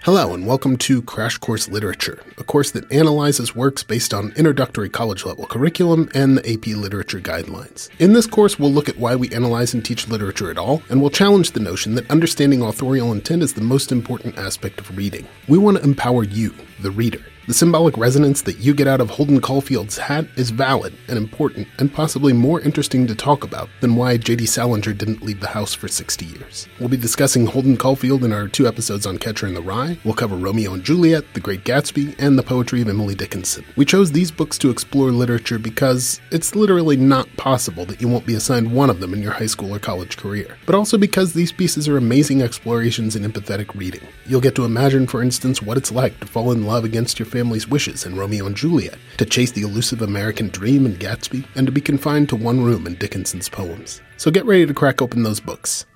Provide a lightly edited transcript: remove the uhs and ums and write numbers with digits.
Hello and welcome to Crash Course Literature, a course that analyzes works based on introductory college-level curriculum and the AP Literature Guidelines. In this course, we'll look at why we analyze and teach literature at all, and we'll challenge the notion that understanding authorial intent is the most important aspect of reading. We want to empower you, the reader. The symbolic resonance that you get out of Holden Caulfield's hat is valid and important and possibly more interesting to talk about than why J.D. Salinger didn't leave the house for 60 years. We'll be discussing Holden Caulfield in our 2 episodes on Catcher in the Rye. We'll cover Romeo and Juliet, The Great Gatsby, and the poetry of Emily Dickinson. We chose these books to explore literature because it's literally not possible that you won't be assigned one of them in your high school or college career, but also because these pieces are amazing explorations in empathetic reading. You'll get to imagine, for instance, what it's like to fall in love against your family's wishes in Romeo and Juliet, to chase the elusive American dream in Gatsby, and to be confined to one room in Dickinson's poems. So get ready to crack open those books.